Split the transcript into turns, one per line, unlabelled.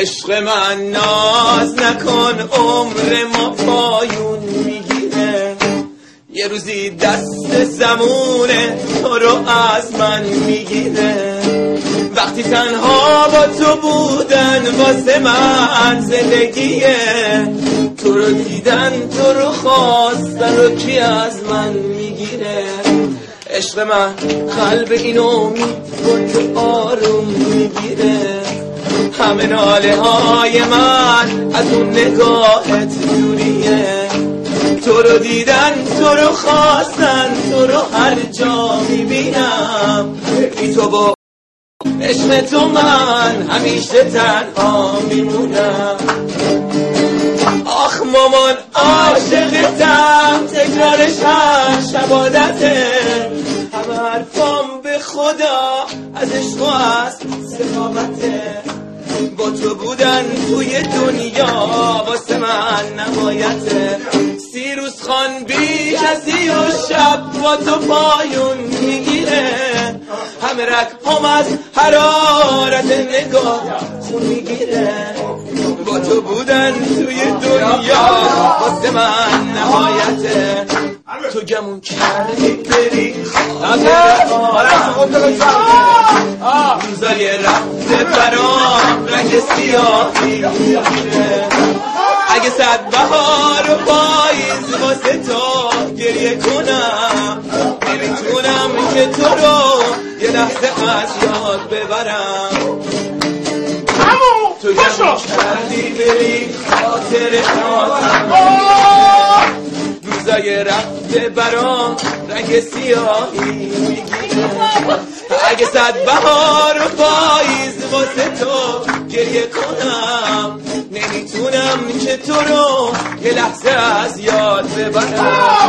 عشق من ناز نکن، عمر ما پایون میگیره. یه روزی دست زمونه تو رو از من میگیره. وقتی تنها با تو بودن واسه من زندگیه. تو رو دیدن، تو رو خواستن رو کی از من میگیره. عشق من قلب این امید گل آروم میگیره. همه ناله های من از اون نگاهت دوریه. تو رو دیدن، تو رو خواستن، تو رو هر جا میبینم. بی تو با عشق تو من همیشه تنها میمونم. آخ مامان عاشقتم، تکرارش هر شب عادته. همه حرفام به خدا از عشق و از سخاوته. با تو بودن توی دنیا واسه من نمایته. 30 روز خان بی کسی و شب با تو پایون میگیره. همه رگ از حرارت نگاه خون میگیره. با تو بودن توی دنیا واسه من نهایته. تو گمون کردی بری روزای رفته برام رنگ سیاهی میگیره. اگه 100 بهار و پاییز واسه تو گریه کنم، نمیتونم که تو رو یه لحظه از یاد ببرم. تو گمون کردی بری خاطر روزای رفته برام رنگ سیاهی میگیره. اگه 100 بهار و پاییز واسه تو گریه کنم، نمیتونم که تو رو یه لحظه از یاد ببرم.